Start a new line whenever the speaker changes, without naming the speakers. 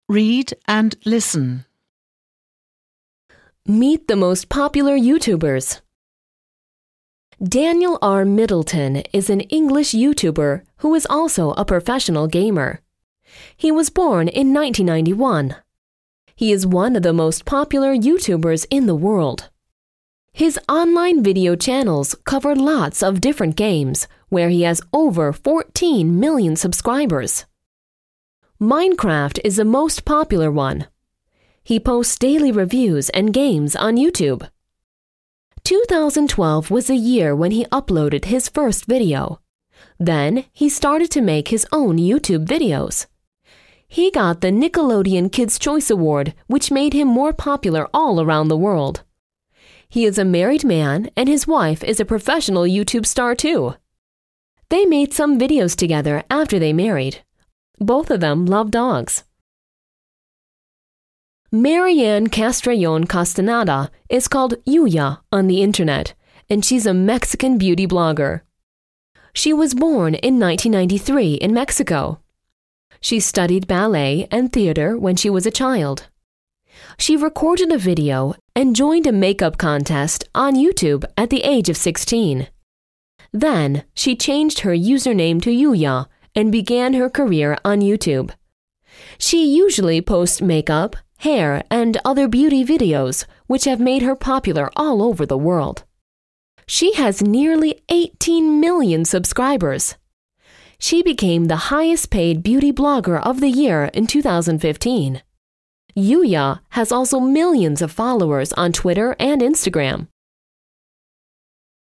Read and listen.
Meet the most popular YouTubers. Daniel R. Middleton is an English YouTuber who is also a professional gamer. He was born in 1991. He is one of the most popular YouTubers in the world. His online video channels cover lots of different games, where he has over 14 million subscribers. Minecraft is the most popular one. He posts daily reviews and games on YouTube. 2012 was the year when he uploaded his first video. Then he started to make his own YouTube videos. He got the Nickelodeon Kids' Choice Award, which made him more popular all around the world. He is a married man, and his wife is a professional YouTube star too. They made some videos together after they married. Both of them love dogs. Marianne Castrillon Castaneda is called Yuya on the internet, and she's a Mexican beauty blogger. She was born in 1993 in Mexico. She studied ballet and theater when she was a child. She recorded a video and joined a makeup contest on YouTube at the age of 16. Then she changed her username to Yuya and began her career on YouTube. She usually posts makeup, hair, and other beauty videos, which have made her popular all over the world. She has nearly 18 million subscribers. She became the highest-paid beauty blogger of the year in 2015. Yuya has also millions of followers on Twitter and Instagram.